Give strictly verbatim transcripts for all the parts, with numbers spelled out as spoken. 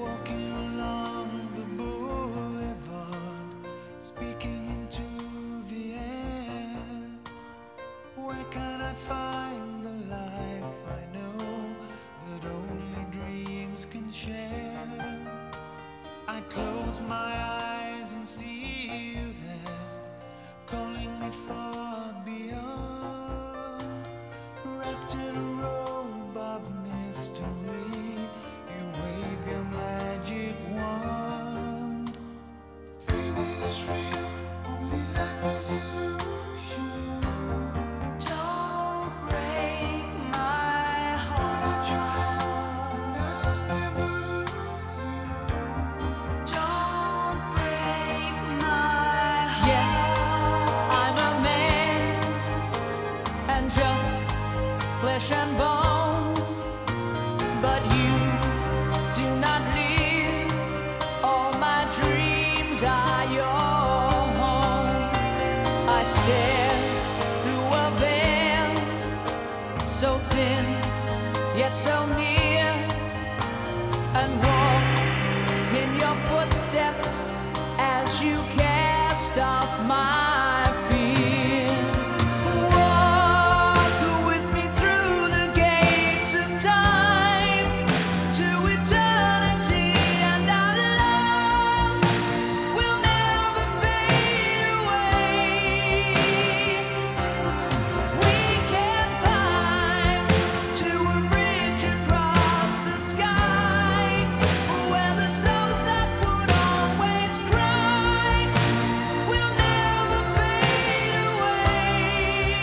Walking along the boulevard, speaking into the air. Where can I find the life I know that only dreams can share? I close my eyes and see you there, calling me far beyond. Wrapped in a robe of mystery, you wave your magic wand. Dreaming is real, only life is illusion. Don't break my heart. And I'll never lose you. Don't break my heart. Yes, I'm a man and just flesh and bone, but you do not live. All my dreams are your home. I stare through a veil, so thin yet so near, and walk in your footsteps as you cast off my fears. Walk with me through the gates of time to eternity, and our love will never fade away. We can climb to a bridge across the sky, where the souls that would always cry will never fade away.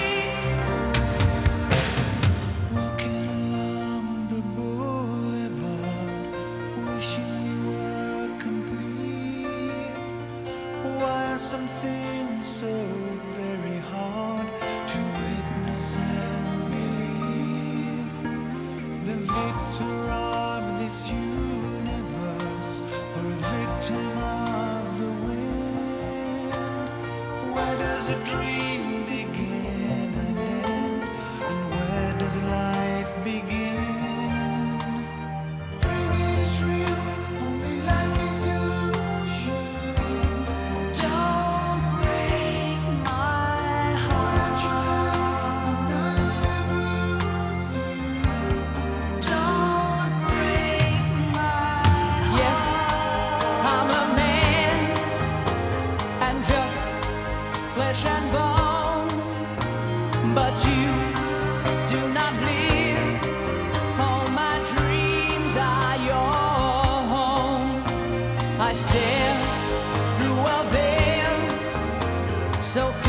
Walking along the boulevard, wishing we were complete. Why are some things so very hard to witness and believe? The victor of this universe, or a victim of the wind? Where does a dream begin and end? And where does life begin? Dreaming is real, only life is illusion. Don't break my heart. And I'll never lose you. Don't break my heart. Yes, I'm a man and just flesh and bone, but you do not live. All my dreams are your home. I stare through a veil, so